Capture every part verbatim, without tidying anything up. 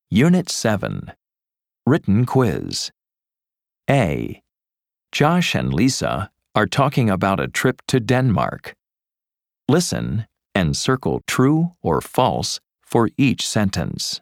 Unit seven. Written quiz. A. Josh and Lisa are talking about a trip to Denmark. Listen and circle true or false for each sentence.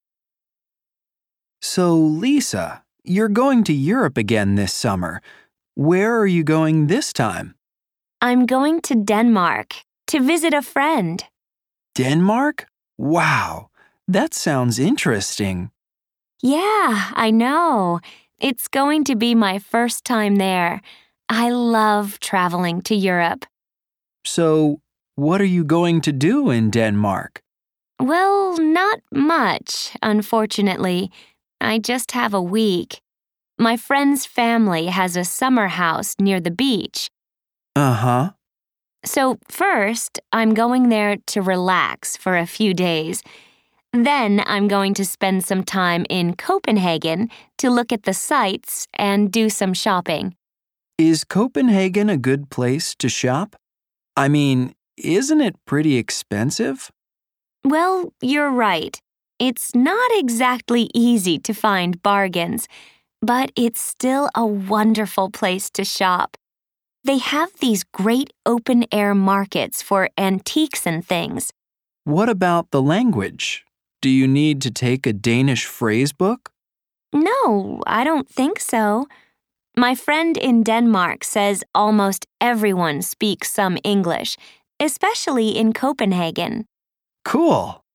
So, Lisa, you're going to Europe again this summer. Where are you going this time? I'm going to Denmark to visit a friend. Denmark? Wow, that sounds interesting. Yeah, I know. It's going to be my first time there. I love traveling to Europe. So, what are you going to do in Denmark? Well, not much, unfortunately. I just have a week. My friend's family has a summer house near the beach. Uh-huh. So first, I'm going there to relax for a few days. Then I'm going to spend some time in Copenhagen to look at the sights and do some shopping. Is Copenhagen a good place to shop? I mean, isn't it pretty expensive? Well, you're right. It's not exactly easy to find bargains, but it's still a wonderful place to shop. They have these great open-air markets for antiques and things. What about the language? Do you need to take a Danish phrase book? No, I don't think so. My friend in Denmark says almost everyone speaks some English, especially in Copenhagen. Cool.